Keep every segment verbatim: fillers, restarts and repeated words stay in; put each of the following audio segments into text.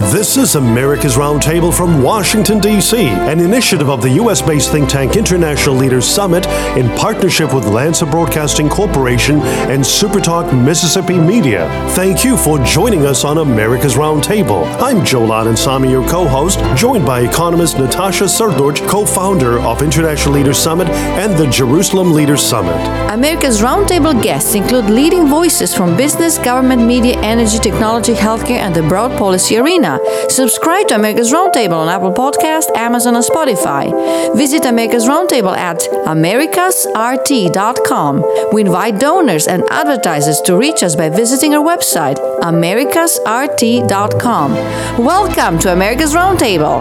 This is America's Roundtable from Washington, D C, an initiative of the U S-based think tank International Leaders Summit in partnership with Lancer Broadcasting Corporation and SuperTalk Mississippi Media. Thank you for joining us on America's Roundtable. I'm Joel Anand, your co-host, joined by economist Natasha Srdoc, co-founder of International Leaders Summit and the Jerusalem Leaders Summit. America's Roundtable guests include leading voices from business, government, media, energy, technology, healthcare, and the broad policy arena. Subscribe to America's Roundtable on Apple Podcasts, Amazon, and Spotify. Visit America's Roundtable at americas r t dot com. We invite donors and advertisers to reach us by visiting our website, americas r t dot com. Welcome to America's Roundtable.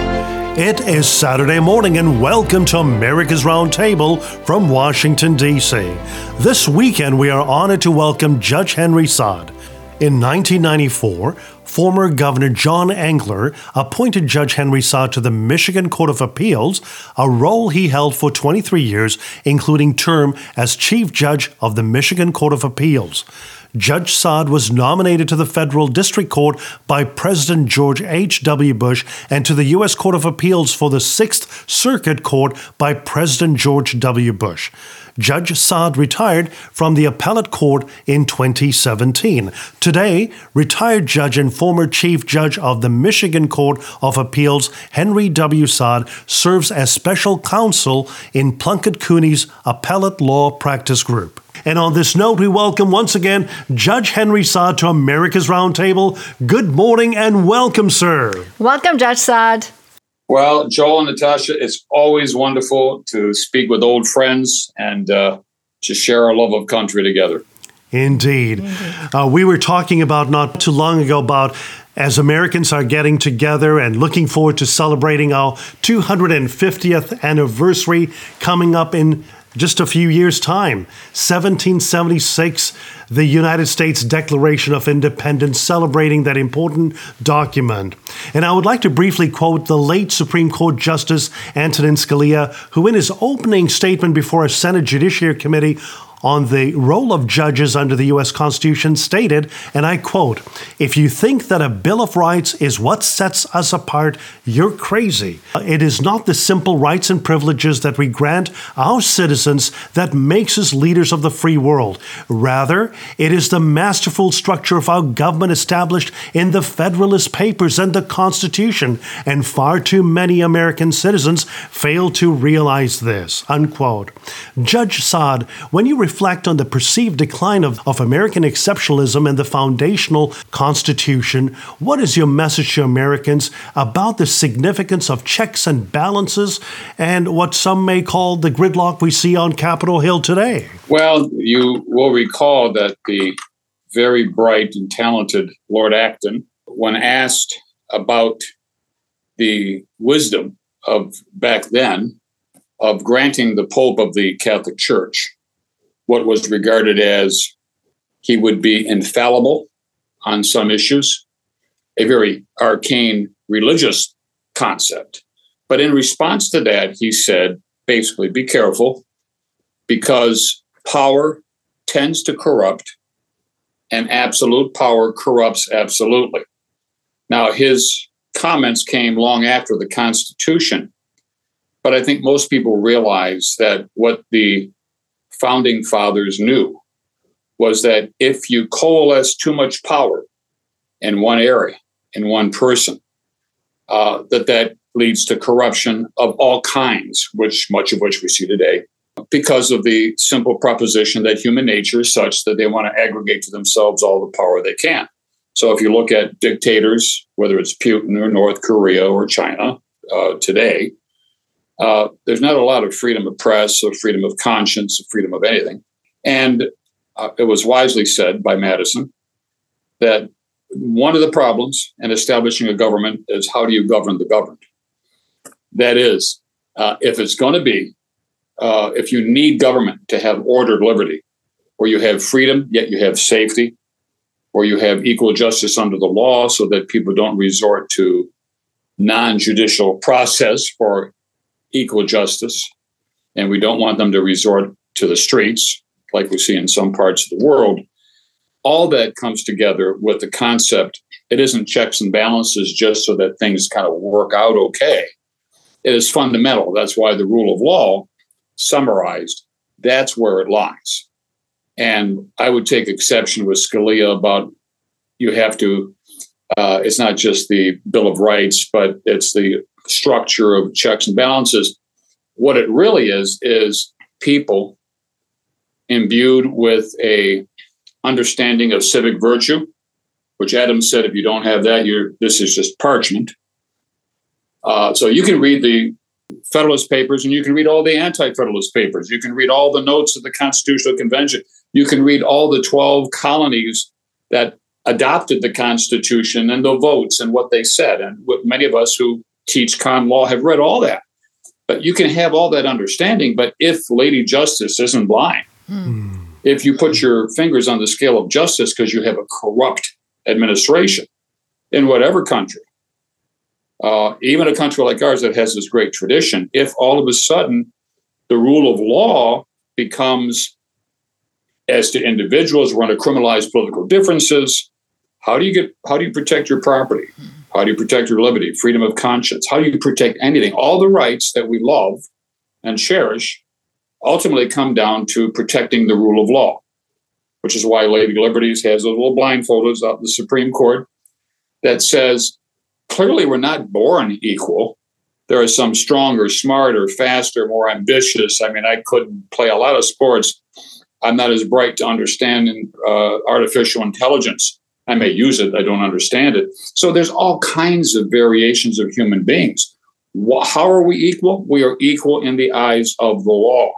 It is Saturday morning and welcome to America's Roundtable from Washington, D C. This weekend we are honored to welcome Judge Henry Saad. In nineteen ninety-four, former Governor John Engler appointed Judge Henry Saad to the Michigan Court of Appeals, a role he held for twenty-three years, including term as Chief Judge of the Michigan Court of Appeals. Judge Saad was nominated to the Federal District Court by President George H W. Bush and to the U S Court of Appeals for the Sixth Circuit Court by President George W. Bush. Judge Saad retired from the appellate court in twenty seventeen. Today, retired judge and former chief judge of the Michigan Court of Appeals, Henry W. Saad, serves as special counsel in Plunkett Cooney's appellate law practice group. And on this note, we welcome once again Judge Henry Saad to America's Roundtable. Good morning and welcome, sir. Welcome, Judge Saad. Well, Joel and Natasha, it's always wonderful to speak with old friends and uh, to share our love of country together. Indeed. Mm-hmm. Uh, we were talking about not too long ago about as Americans are getting together and looking forward to celebrating our two hundred fiftieth anniversary coming up in just a few years' time. seventeen seventy-six, the United States Declaration of Independence, celebrating that important document. And I would like to briefly quote the late Supreme Court Justice Antonin Scalia, who in his opening statement before a Senate Judiciary Committee on the role of judges under the U S Constitution stated, and I quote, "If you think that a Bill of Rights is what sets us apart, you're crazy. It is not the simple rights and privileges that we grant our citizens that makes us leaders of the free world. Rather, it is the masterful structure of our government established in the Federalist Papers and the Constitution, and far too many American citizens fail to realize this," unquote. Judge Saad, when you reflect on the perceived decline of, of American exceptionalism and the foundational Constitution, what is your message to Americans about the significance of checks and balances and what some may call the gridlock we see on Capitol Hill today? Well, you will recall that the very bright and talented Lord Acton, when asked about the wisdom of back then of granting the Pope of the Catholic Church what was regarded as he would be infallible on some issues, a very arcane religious concept. But in response to that, he said, basically, be careful, because power tends to corrupt, and absolute power corrupts absolutely. Now, his comments came long after the Constitution, but I think most people realize that what the Founding Fathers knew was that if you coalesce too much power in one area, in one person, uh, that that leads to corruption of all kinds, which much of which we see today, because of the simple proposition that human nature is such that they want to aggregate to themselves all the power they can. So if you look at dictators, whether it's Putin or North Korea or China uh, today, Uh, there's not a lot of freedom of press or freedom of conscience or freedom of anything. And uh, it was wisely said by Madison that one of the problems in establishing a government is how do you govern the governed? That is, uh, if it's going to be, uh, if you need government to have ordered liberty, where you have freedom, yet you have safety, where you have equal justice under the law so that people don't resort to non-judicial process for equal justice, and we don't want them to resort to the streets like we see in some parts of the world. All that comes together with the concept It isn't checks and balances just so that things kind of work out okay. It is fundamental. That's why the rule of law, summarized, that's where it lies. And I would take exception with Scalia about you have to, uh, it's not just the Bill of Rights, but it's the structure of checks and balances. What it really is, is people imbued with a understanding of civic virtue, which Adam said, if you don't have that, you're, this is just parchment. Uh, so you can read the Federalist Papers and you can read all the Anti-Federalist Papers. You can read all the notes of the Constitutional Convention. You can read all the twelve colonies that adopted the Constitution and the votes and what they said. And what many of us who teach con law have read all that. But you can have all that understanding. But if Lady Justice isn't blind, hmm. if you put your fingers on the scale of justice because you have a corrupt administration in whatever country, uh, even a country like ours that has this great tradition, if all of a sudden the rule of law becomes, as to individuals want to criminalize political differences, how do you get, how do you protect your property? How do you protect your liberty, freedom of conscience? How do you protect anything? All the rights that we love and cherish ultimately come down to protecting the rule of law, which is why Lady Liberties has those little blindfolders out in the Supreme Court that says, clearly we're not born equal. There are some stronger, smarter, faster, more ambitious. I mean, I couldn't play a lot of sports. I'm not as bright to understand uh, artificial intelligence. I may use it. I don't understand it. So there's all kinds of variations of human beings. How are we equal? We are equal in the eyes of the law.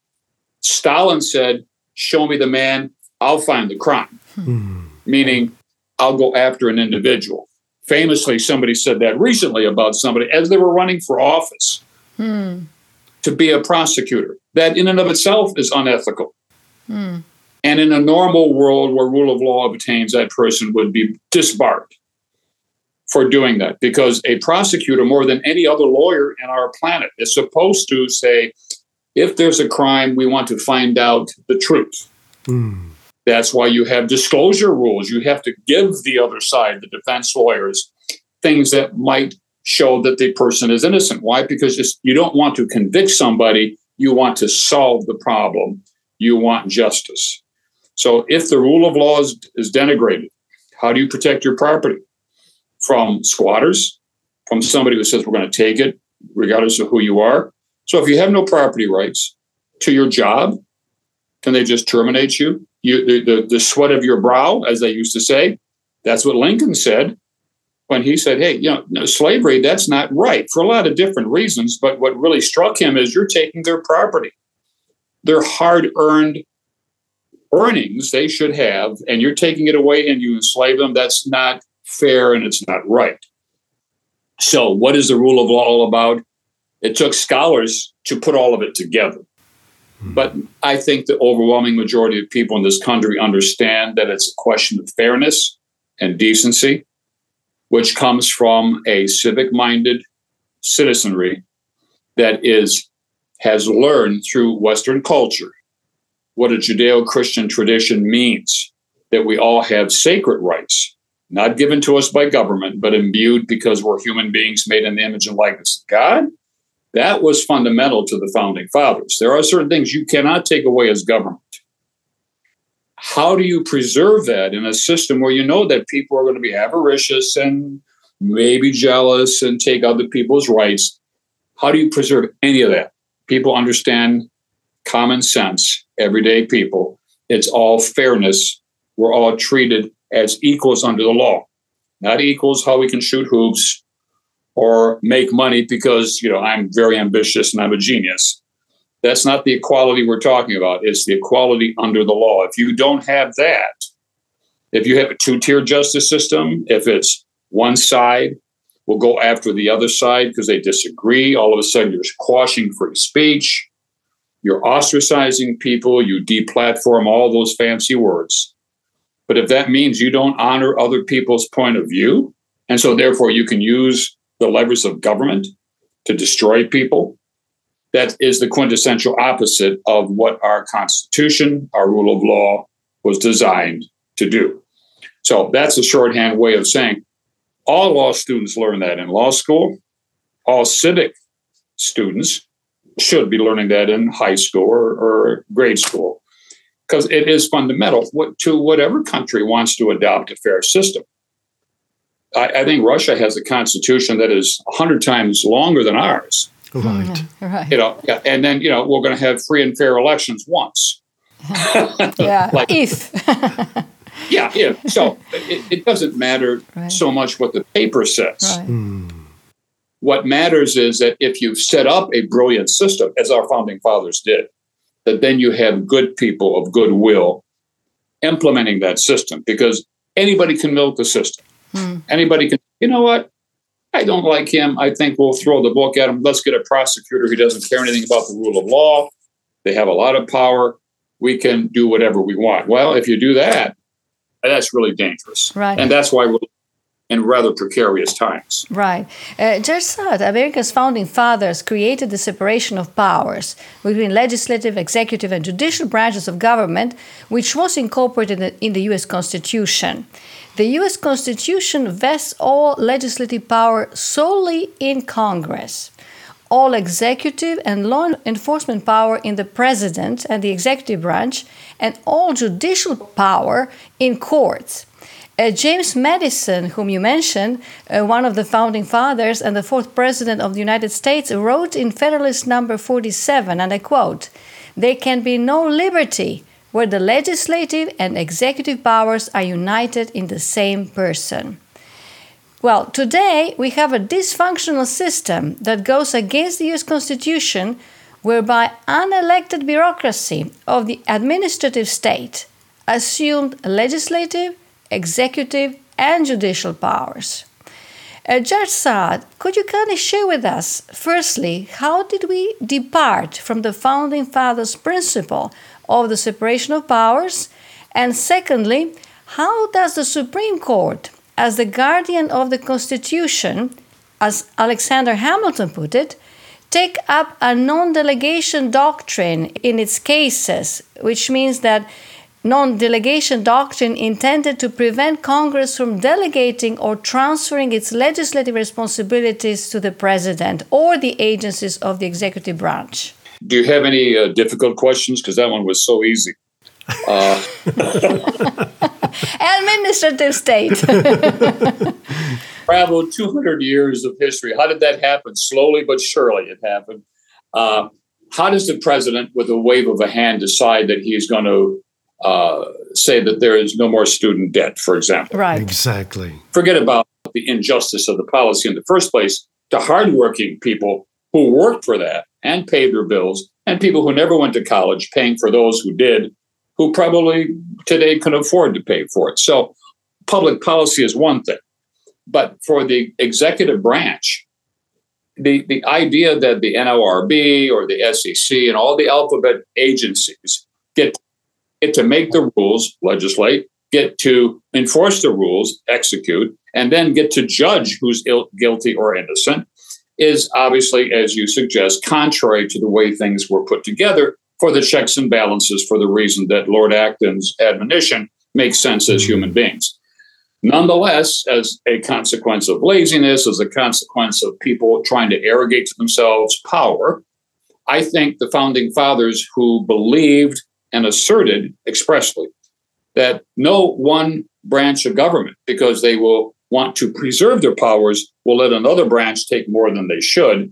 Stalin said, show me the man, I'll find the crime. Hmm. Meaning, I'll go after an individual. Famously, somebody said that recently about somebody as they were running for office hmm. to be a prosecutor. That in and of itself is unethical. Hmm. And in a normal world where rule of law obtains, that person would be disbarred for doing that, because a prosecutor, more than any other lawyer in our planet, is supposed to say, if there's a crime, we want to find out the truth. Mm. That's why you have disclosure rules. You have to give the other side, the defense lawyers, things that might show that the person is innocent. Why? Because just, you don't want to convict somebody. You want to solve the problem. You want justice. So if the rule of law is, is denigrated, how do you protect your property? From squatters, from somebody who says we're going to take it, regardless of who you are. So if you have no property rights to your job, can they just terminate you? You the, the, the sweat of your brow, as they used to say, that's what Lincoln said when he said, hey, you know, no, slavery, that's not right for a lot of different reasons. But what really struck him is you're taking their property, their hard-earned earnings they should have, and you're taking it away and you enslave them. That's not fair and it's not right. So what is the rule of law all about? It took scholars to put all of it together. Hmm. But I think the overwhelming majority of people in this country understand that it's a question of fairness and decency, which comes from a civic-minded citizenry that is has learned through Western culture what a Judeo-Christian tradition means, that we all have sacred rights, not given to us by government, but imbued because we're human beings made in the image and likeness of God. That was fundamental to the founding fathers. There are certain things you cannot take away as government. How do you preserve that in a system where you know that people are going to be avaricious and maybe jealous and take other people's rights? How do you preserve any of that? People understand common sense, everyday people. It's all fairness. We're all treated as equals under the law, not equals how we can shoot hoops or make money because, you know, I'm very ambitious and I'm a genius. That's not the equality we're talking about. It's the equality under the law. If you don't have that, if you have a two-tier justice system, if it's one side will go after the other side because they disagree, all of a sudden you're quashing free speech, you're ostracizing people, you deplatform, all those fancy words. But if that means you don't honor other people's point of view, and so therefore you can use the levers of government to destroy people, that is the quintessential opposite of what our Constitution, our rule of law, was designed to do. So that's a shorthand way of saying all law students learn that in law school. All civic students should be learning that in high school or, or grade school, because it is fundamental to whatever country wants to adopt a fair system. I, I think Russia has a constitution that is a hundred times longer than ours. Right. Mm-hmm. Right. You know, yeah, and then you know we're going to have free and fair elections once. Yeah. Like, if. yeah, yeah. So it, it doesn't matter Right. so much what the paper says. Right. Mm. What matters is that if you've set up a brilliant system, as our founding fathers did, that then you have good people of goodwill implementing that system, because anybody can milk the system. Mm. Anybody can, you know what? I don't like him. I think we'll throw the book at him. Let's get a prosecutor who doesn't care anything about the rule of law. They have a lot of power. We can do whatever we want. Well, if you do that, that's really dangerous. Right. And that's why we're in rather precarious times. Right. Uh, Judge Saad, America's founding fathers created the separation of powers between legislative, executive, and judicial branches of government, which was incorporated in the, in the U S Constitution. The U S Constitution vests all legislative power solely in Congress, all executive and law enforcement power in the president and the executive branch, and all judicial power in courts. Uh, James Madison, whom you mentioned, uh, one of the founding fathers and the fourth president of the United States, wrote in Federalist Number forty-seven, and I quote, "There can be no liberty where the legislative and executive powers are united in the same person." Well, today we have a dysfunctional system that goes against the U S Constitution, whereby unelected bureaucracy of the administrative state assumed legislative, executive, and judicial powers. Uh, Judge Saad, could you kindly share with us, firstly, how did we depart from the Founding Fathers' principle of the separation of powers? And secondly, how does the Supreme Court, as the guardian of the Constitution, as Alexander Hamilton put it, take up a non-delegation doctrine in its cases, which means that non-delegation doctrine intended to prevent Congress from delegating or transferring its legislative responsibilities to the president or the agencies of the executive branch? Do you have any uh, difficult questions? Because that one was so easy. Uh, Administrative state. Traveled two hundred years of history. How did that happen? Slowly but surely it happened. Uh, how does the president, with a wave of a hand, decide that he's going to uh, say that there is no more student debt, for example? Right. Exactly. Forget about the injustice of the policy in the first place to hardworking people who worked for that and paid their bills, and people who never went to college paying for those who did, who probably today can afford to pay for it. So public policy is one thing. But for the executive branch, the, the idea that the N L R B or the S E C and all the alphabet agencies get, get to make the rules, legislate, get to enforce the rules, execute, and then get to judge who's Ill, guilty or innocent is obviously, as you suggest, contrary to the way things were put together for the checks and balances, for the reason that Lord Acton's admonition makes sense as human beings. Nonetheless, as a consequence of laziness, as a consequence of people trying to arrogate to themselves power, I think the founding fathers who believed and asserted expressly that no one branch of government, because they will want to preserve their powers, will let another branch take more than they should.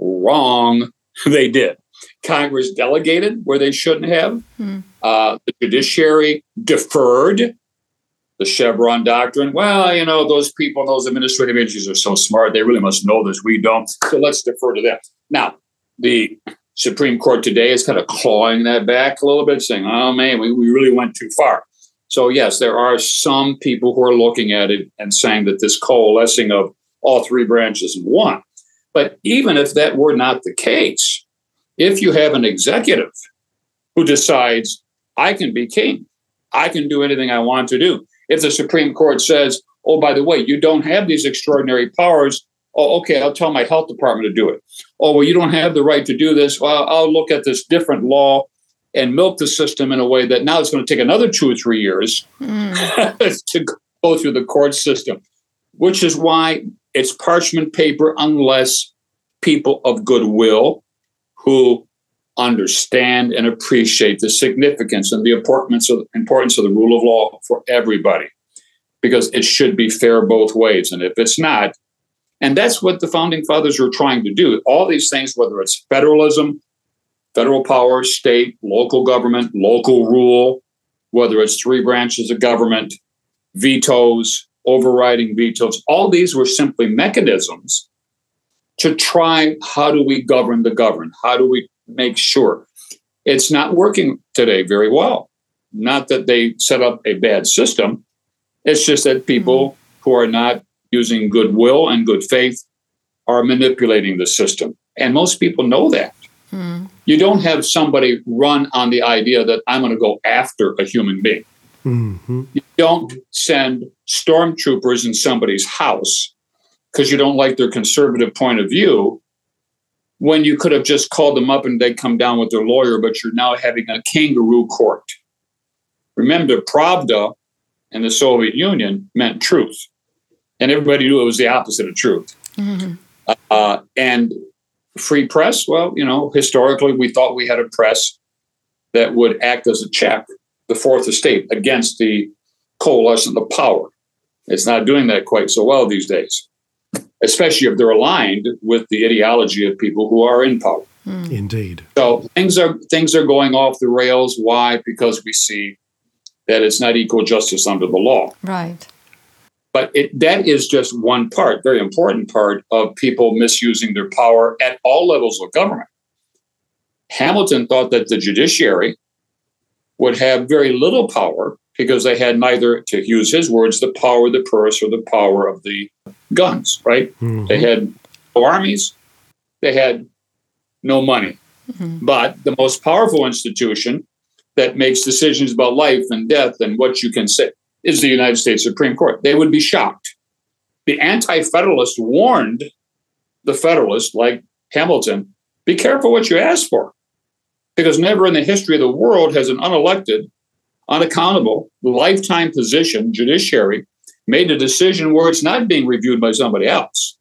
Wrong. They did. Congress delegated where they shouldn't have. Hmm. Uh, the judiciary deferred. The Chevron doctrine. Well, you know, those people, those administrative agencies are so smart. They really must know this. We don't. So let's defer to them. Now, the Supreme Court today is kind of clawing that back a little bit, saying, oh, man, we, we really went too far. So, yes, there are some people who are looking at it and saying that this coalescing of all three branches in one. But even if that were not the case, if you have an executive who decides, I can be king, I can do anything I want to do. If the Supreme Court says, oh, by the way, you don't have these extraordinary powers, oh, okay, I'll tell my health department to do it. Oh, well, you don't have the right to do this. Well, I'll look at this different law and milk the system in a way that now it's going to take another two or three years mm. to, go through the court system, which is why it's parchment paper unless people of goodwill who understand and appreciate the significance and the importance of, importance of the rule of law for everybody, because it should be fair both ways. And if it's not, and that's what the Founding Fathers were trying to do, all these things, whether it's federalism, federal power, state, local government, local rule, whether it's three branches of government, vetoes, overriding vetoes, all these were simply mechanisms to try, how do we govern the governed? How do we make sure? It's not working today very well. Not that they set up a bad system. It's just that people who are not using goodwill and good faith are manipulating the system. And most people know that. Hmm. You don't have somebody run on the idea that I'm going to go after a human being. Mm-hmm. You don't send stormtroopers in somebody's house because you don't like their conservative point of view, when you could have just called them up and they'd come down with their lawyer, but you're now having a kangaroo court. Remember, Pravda in the Soviet Union meant truth, and everybody knew it was the opposite of truth. Mm-hmm. Uh, and free press, well, you know, historically we thought we had a press that would act as a check, the fourth estate, against the coalescence of power. It's not doing that quite so well these days, especially if they're aligned with the ideology of people who are in power. Mm. Indeed. So things are things are going off the rails. Why? Because we see that it's not equal justice under the law. Right. But it, that is just one part, very important part of people misusing their power at all levels of government. Hamilton thought that the judiciary would have very little power because they had neither, to use his words, the power of the purse or the power of the guns, right? Mm-hmm. They had no armies, they had no money. Mm-hmm. But the most powerful institution that makes decisions about life and death and what you can say is the United States Supreme Court. They would be shocked. The anti-federalists warned the federalists, like Hamilton, be careful what you ask for, because never in the history of the world has an unelected, unaccountable, lifetime position, judiciary, made a decision where it's not being reviewed by somebody else.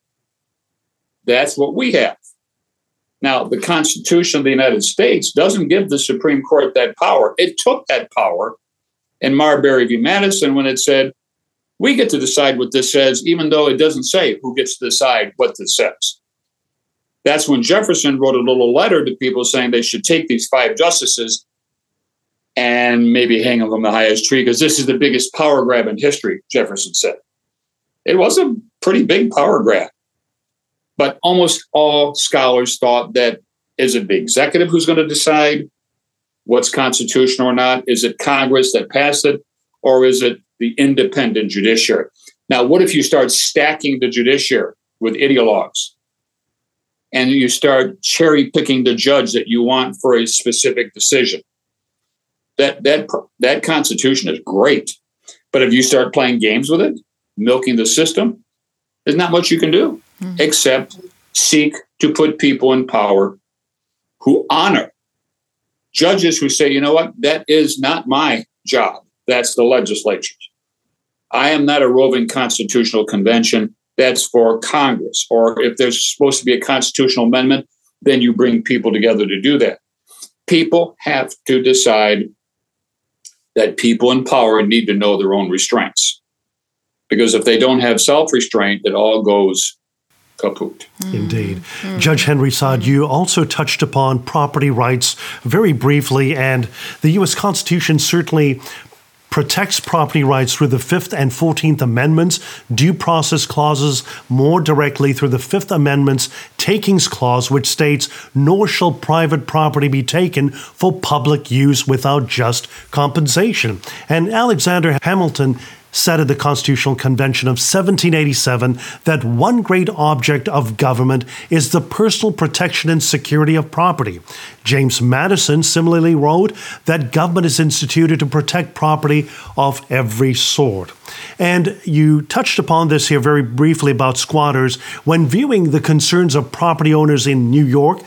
That's what we have. Now, the Constitution of the United States doesn't give the Supreme Court that power. It took that power in Marbury v. Madison when it said, we get to decide what this says, even though it doesn't say who gets to decide what this says. That's when Jefferson wrote a little letter to people saying they should take these five justices and maybe hang them from the highest tree, because this is the biggest power grab in history, Jefferson said. It was a pretty big power grab. But almost all scholars thought that, is it the executive who's going to decide what's constitutional or not? Is it Congress that passed it? Or is it the independent judiciary? Now, what if you start stacking the judiciary with ideologues and you start cherry picking the judge that you want for a specific decision? That, that, that Constitution is great. But if you start playing games with it, milking the system, there's not much you can do. Mm-hmm. Except seek to put people in power who honor judges who say, you know what, that is not my job. That's the legislature's. I am not a roving constitutional convention. That's for Congress. Or if there's supposed to be a constitutional amendment, then you bring people together to do that. People have to decide that people in power need to know their own restraints. Because if they don't have self-restraint, it all goes kaput. Indeed. Mm. Judge Henry Saad, you also touched upon property rights very briefly, and the U S Constitution certainly protects property rights through the Fifth and Fourteenth Amendments, due process clauses more directly through the Fifth Amendment's Takings Clause, which states, nor shall private property be taken for public use without just compensation. And Alexander Hamilton said at the Constitutional Convention of seventeen eighty-seven that one great object of government is the personal protection and security of property. James Madison similarly wrote that government is instituted to protect property of every sort. And you touched upon this here very briefly about squatters. When viewing the concerns of property owners in New York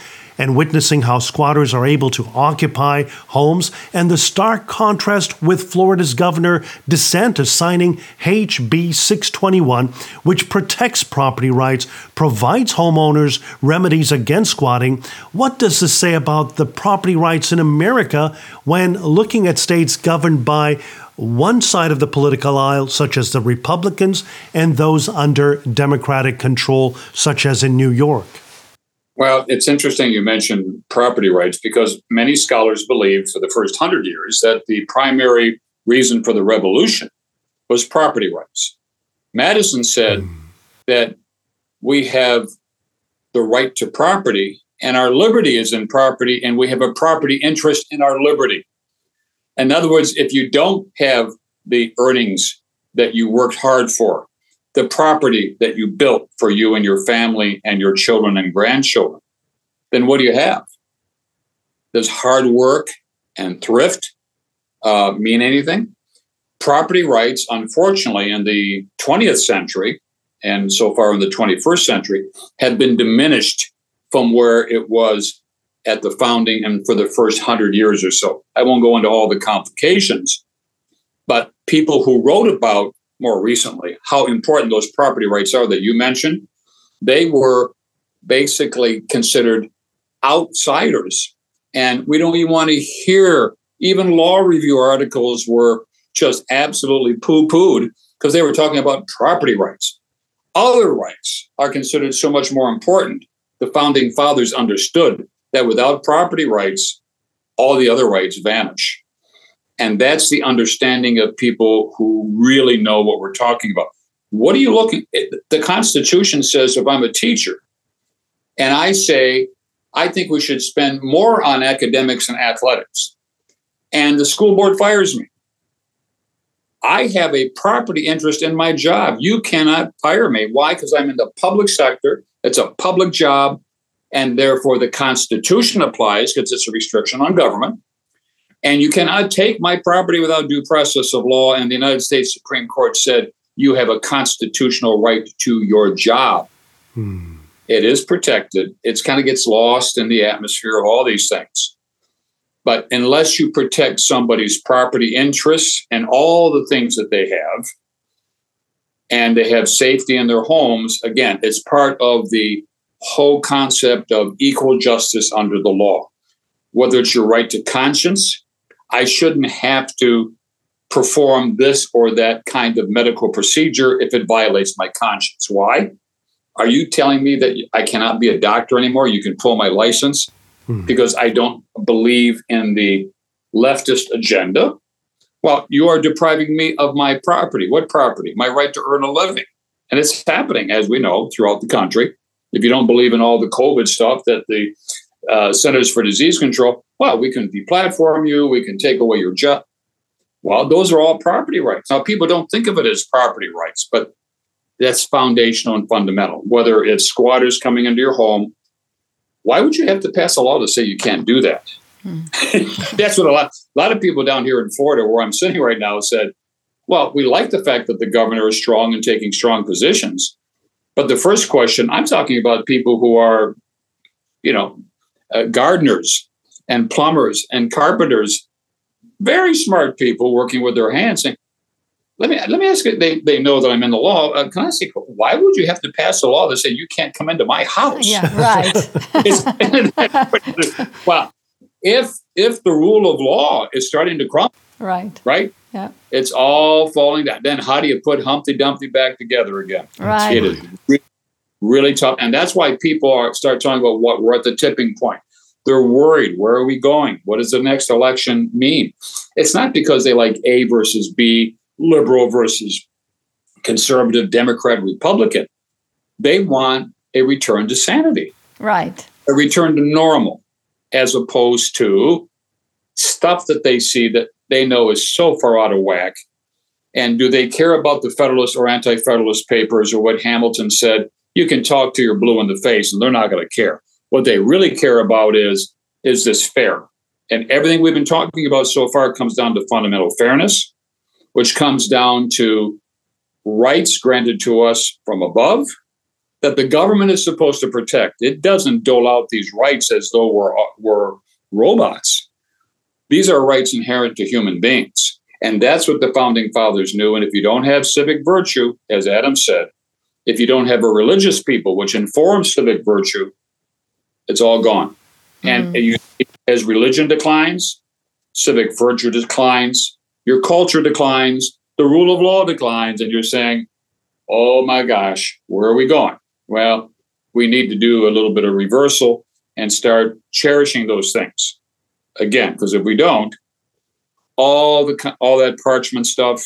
and witnessing how squatters are able to occupy homes, and the stark contrast with Florida's Governor DeSantis signing H B six twenty-one, which protects property rights, provides homeowners remedies against squatting. What does this say about the property rights in America when looking at states governed by one side of the political aisle, such as the Republicans, and those under Democratic control, such as in New York? Well, it's interesting you mentioned property rights, because many scholars believed for the first hundred years that the primary reason for the revolution was property rights. Madison said mm. that we have the right to property, and our liberty is in property, and we have a property interest in our liberty. In other words, if you don't have the earnings that you worked hard for, the property that you built for you and your family and your children and grandchildren, then what do you have? Does hard work and thrift uh, mean anything? Property rights, unfortunately, in the twentieth century, and so far in the twenty-first century, have been diminished from where it was at the founding and for the first hundred years or so. I won't go into all the complications, but people who wrote about more recently how important those property rights are that you mentioned, they were basically considered outsiders. And we don't even want to hear, even law review articles were just absolutely poo-pooed because they were talking about property rights. Other rights are considered so much more important. The founding fathers understood that without property rights, all the other rights vanish. And that's the understanding of people who really know what we're talking about. What are you looking at? The Constitution says if I'm a teacher and I say, I think we should spend more on academics and athletics, and the school board fires me, I have a property interest in my job. You cannot fire me. Why? Because I'm in the public sector. It's a public job. And therefore, the Constitution applies because it's a restriction on government. And you cannot take my property without due process of law. And the United States Supreme Court said you have a constitutional right to your job. Hmm. It is protected. It kind of gets lost in the atmosphere of all these things. But unless you protect somebody's property interests and all the things that they have, and they have safety in their homes, again, it's part of the whole concept of equal justice under the law. Whether it's your right to conscience, I shouldn't have to perform this or that kind of medical procedure if it violates my conscience. Why? Are you telling me that I cannot be a doctor anymore? You can pull my license hmm. because I don't believe in the leftist agenda? Well, you are depriving me of my property. What property? My right to earn a living. And it's happening, as we know, throughout the country. If you don't believe in all the COVID stuff that the uh, Centers for Disease Control, well, we can deplatform you, we can take away your job. Well, those are all property rights. Now, people don't think of it as property rights, but that's foundational and fundamental. Whether it's squatters coming into your home, why would you have to pass a law to say you can't do that? Hmm. That's what a lot, a lot of people down here in Florida, where I'm sitting right now, said, well, we like the fact that the governor is strong and taking strong positions. But the first question, I'm talking about people who are, you know, uh, gardeners and plumbers and carpenters, very smart people working with their hands. Saying, let me let me ask you, they, they know that I'm in the law. Uh, can I say, why would you have to pass a law that say you can't come into my house? Yeah, right. Well, if if the rule of law is starting to crumble, right, right, yeah, it's all falling down. Then how do you put Humpty Dumpty back together again? Right, it is really, really tough, and that's why people are start talking about what we're at the tipping point. They're worried. Where are we going? What does the next election mean? It's not because they like A versus B, liberal versus conservative, Democrat, Republican. They want a return to sanity, right, a return to normal, as opposed to stuff that they see that they know is so far out of whack. And do they care about the Federalist or Anti-Federalist papers or what Hamilton said? You can talk to your blue in the face and they're not going to care. What they really care about is, is this fair? And everything we've been talking about so far comes down to fundamental fairness, which comes down to rights granted to us from above that the government is supposed to protect. It doesn't dole out these rights as though we're, we're robots. These are rights inherent to human beings. And that's what the founding fathers knew. And if you don't have civic virtue, as Adam said, if you don't have a religious people which informs civic virtue, it's all gone. And mm. you, as religion declines, civic virtue declines, your culture declines, the rule of law declines, and you're saying, oh my gosh, where are we going? Well, we need to do a little bit of reversal and start cherishing those things again, because if we don't, all the all that parchment stuff,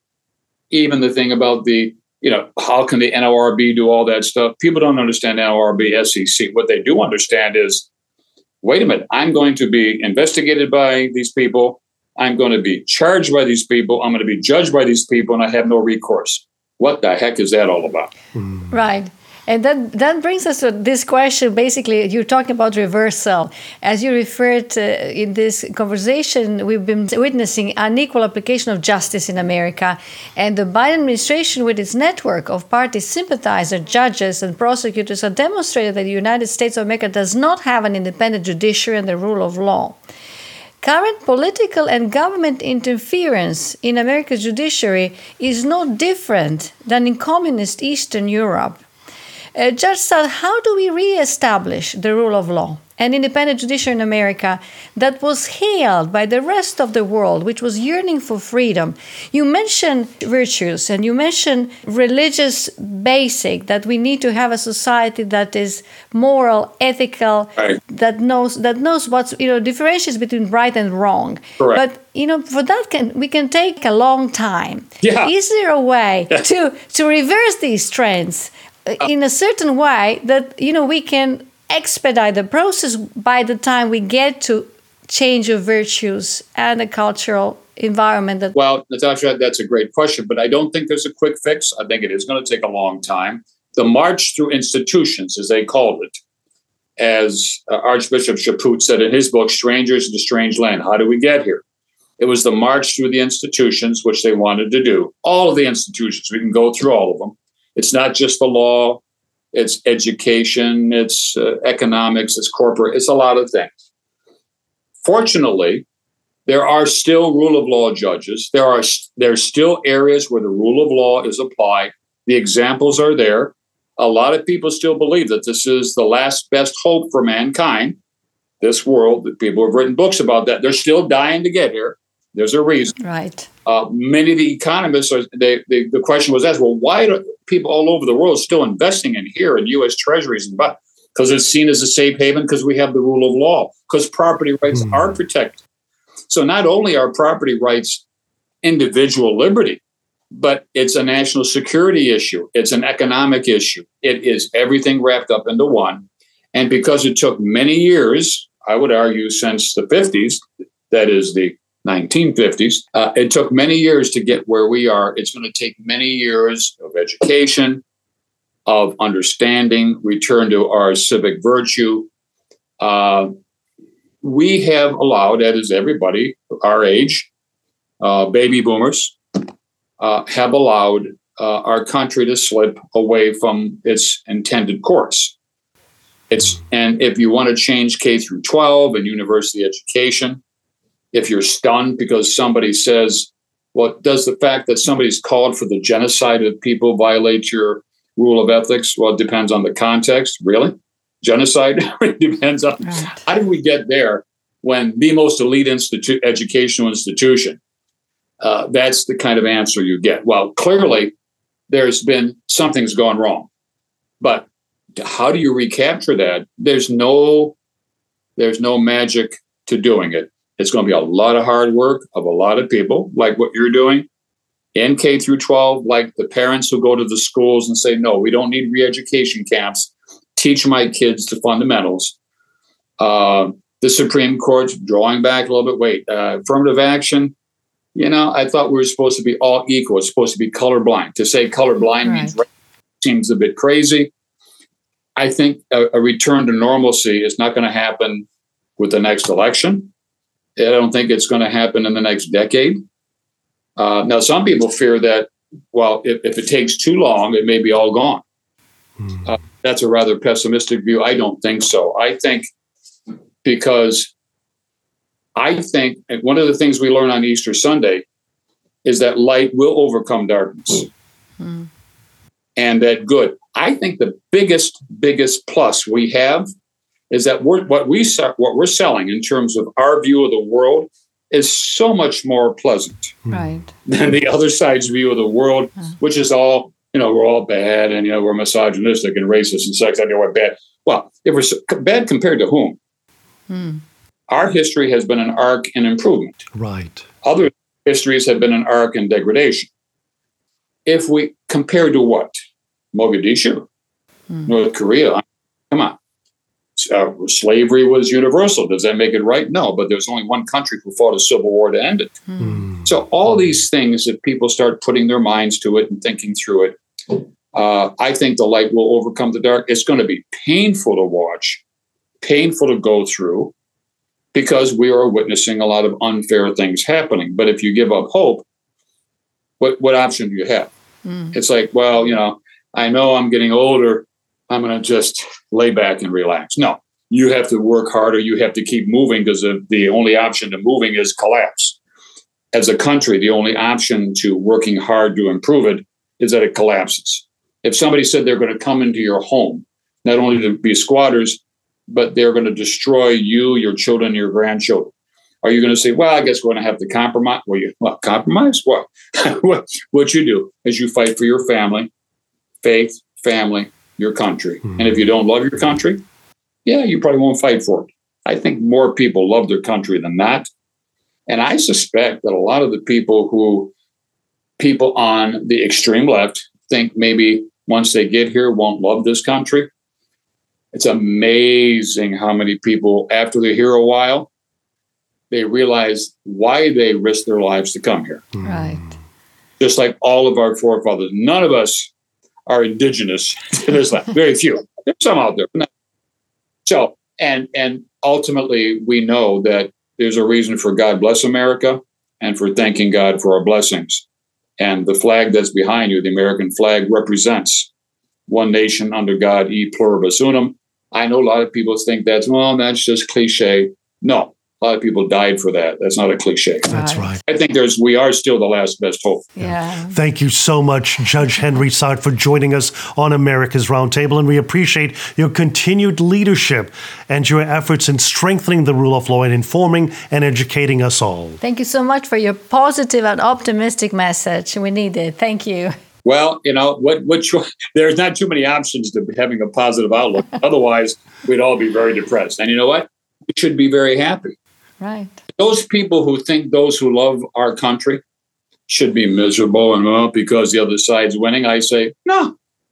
even the thing about the, you know, how can the N L R B do all that stuff? People don't understand N L R B, S E C. What they do understand is, wait a minute, I'm going to be investigated by these people. I'm going to be charged by these people. I'm going to be judged by these people, and I have no recourse. What the heck is that all about? Mm. Right. And that, that brings us to this question. Basically, you're talking about reversal. As you referred uh, in this conversation, we've been witnessing unequal application of justice in America. And the Biden administration, with its network of party sympathizers, judges, and prosecutors, have demonstrated that the United States of America does not have an independent judiciary and the rule of law. Current political and government interference in America's judiciary is no different than in communist Eastern Europe. Uh, Judge Stout, how do we reestablish the rule of law and independent judiciary in America that was hailed by the rest of the world, which was yearning for freedom? You mentioned virtues and you mentioned religious basic, that we need to have a society that is moral, ethical, right. that knows that knows what's, you know, differentiates between right and wrong. Correct. But, you know, for that can we can take a long time. Yeah. Is there a way to to reverse these trends in a certain way that, you know, we can expedite the process by the time we get to change of virtues and a cultural environment? That well, Natasha, that's a great question, but I don't think there's a quick fix. I think it is going to take a long time. The march through institutions, as they called it, as uh, Archbishop Chaput said in his book, Strangers in a Strange Land, how do we get here? It was the march through the institutions, which they wanted to do. All of the institutions, we can go through all of them. It's not just the law, it's education, it's uh, economics, it's corporate, it's a lot of things. Fortunately, there are still rule of law judges. There are there's still areas where the rule of law is applied. The examples are there. A lot of people still believe that this is the last best hope for mankind, this world. That people have written books about that. They're still dying to get here. There's a reason. Right. Uh, many of the economists, are, they, they, the question was asked, well, why are people all over the world still investing in here in U S treasuries? And because it's seen as a safe haven, because we have the rule of law, because property rights mm. are protected. So not only are property rights individual liberty, but it's a national security issue. It's an economic issue. It is everything wrapped up into one. And because it took many years, I would argue since the fifties, that is the nineteen fifties. Uh, it took many years to get where we are. It's going to take many years of education, of understanding, return to our civic virtue. Uh, we have allowed, that is everybody our age, uh, baby boomers, uh, have allowed uh, our country to slip away from its intended course. It's and if you want to change K through twelve and university education, if you're stunned because somebody says, well, does the fact that somebody's called for the genocide of people violate your rule of ethics? Well, it depends on the context. Really? Genocide? It depends on right. How did we get there when the most elite institu- educational institution, uh, that's the kind of answer you get. Well, clearly there's been something's gone wrong. But how do you recapture that? There's no, there's no magic to doing it. It's going to be a lot of hard work of a lot of people, like what you're doing in K through twelve, like the parents who go to the schools and say, no, we don't need re-education camps. Teach my kids the fundamentals. Uh, the Supreme Court's drawing back a little bit. Wait, uh, affirmative action. You know, I thought we were supposed to be all equal. It's supposed to be colorblind. To say colorblind right. means right seems a bit crazy. I think a, a return to normalcy is not going to happen with the next election. I don't think it's going to happen in the next decade. Uh, now, some people fear that, well, if, if it takes too long, it may be all gone. Mm. Uh, that's a rather pessimistic view. I don't think so. I think because I think and one of the things we learn on Easter Sunday is that light will overcome darkness. Mm. And that good. I think the biggest, biggest plus we have is that we're, what we what we're selling in terms of our view of the world is so much more pleasant right. than the other side's view of the world, uh. which is all, you know, we're all bad and, you know, we're misogynistic and racist and sex. I know we're bad. Well, if we're so, bad compared to whom? Hmm. Our history has been an arc in improvement. Right. Other histories have been an arc in degradation. If we compare to what? Mogadishu, hmm. North Korea. Come on. Uh, slavery was universal. Does that make it right? No, but there's only one country who fought a civil war to end it. Mm. So all these things, if people start putting their minds to it and thinking through it, uh, I think the light will overcome the dark. It's going to be painful to watch, painful to go through, because we are witnessing a lot of unfair things happening. But if you give up hope, what, what option do you have? Mm. It's like, well, you know, I know I'm getting older. I'm going to just lay back and relax. No, you have to work harder. You have to keep moving, because the, the only option to moving is collapse. As a country, the only option to working hard to improve it is that it collapses. If somebody said they're going to come into your home, not only to be squatters, but they're going to destroy you, your children, your grandchildren, are you going to say, well, I guess we're going to have to compromise? Well, you, well compromise? What? what? What you do is you fight for your family, faith, family, your country. Mm-hmm. And if you don't love your country, yeah, you probably won't fight for it. I think more people love their country than not. And I suspect that a lot of the people who, people on the extreme left think maybe once they get here won't love this country. It's amazing how many people, after they're here a while, they realize why they risk their lives to come here. Right. Just like all of our forefathers. None of us are indigenous to this land. Very few. There's some out there. So, and and ultimately, we know that there's a reason for God bless America and for thanking God for our blessings. And the flag that's behind you, the American flag, represents one nation under God, e pluribus unum. I know a lot of people think that's, well, that's just cliche. No. A lot of people died for that. That's not a cliche. That's right. I think there's we are still the last best hope. Yeah. Thank you so much, Judge Henry Saad, for joining us on America's Roundtable, and we appreciate your continued leadership and your efforts in strengthening the rule of law and informing and educating us all. Thank you so much for your positive and optimistic message. We need it. Thank you. Well, you know, what what there's not too many options to having a positive outlook. Otherwise, we'd all be very depressed. And you know what? We should be very happy. Right. Those people who think those who love our country should be miserable and well, because the other side's winning, I say, no.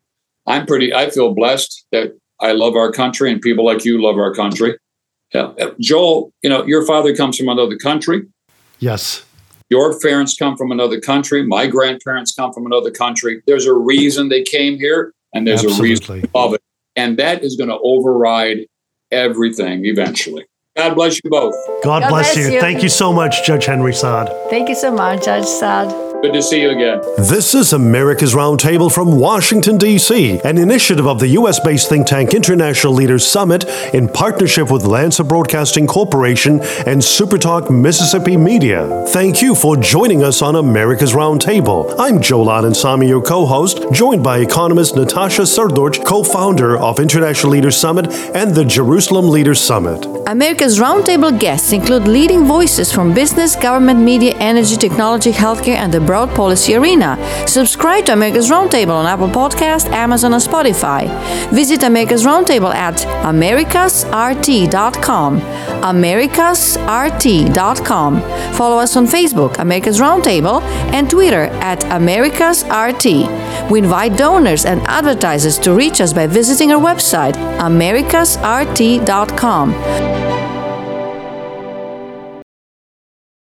I'm pretty, I feel blessed that I love our country and people like you love our country. Yeah. Joel, you know, your father comes from another country. Yes. Your parents come from another country. My grandparents come from another country. There's a reason they came here, and there's Absolutely. a reason of it. And that is going to override everything eventually. God bless you both. God, God bless, bless you. you. Thank you so much, Judge Henry Saad. Thank you so much, Judge Saad. Good to see you again. This is America's Roundtable from Washington, D C, an initiative of the U S-based think tank International Leaders Summit in partnership with Lancer Broadcasting Corporation and SuperTalk Mississippi Media. Thank you for joining us on America's Roundtable. I'm Joel Anand-Samy, your co-host, joined by economist Natasha Srdoc, co-founder of International Leaders Summit and the Jerusalem Leaders Summit. America's Roundtable guests include leading voices from business, government, media, energy, technology, healthcare, and the broad policy arena. Subscribe to America's Roundtable on Apple Podcast, Amazon, and Spotify. Visit America's Roundtable at americas r t dot com. americas r t dot com. Follow us on Facebook, America's Roundtable, and Twitter at Americas R T. We invite donors and advertisers to reach us by visiting our website, americas r t dot com.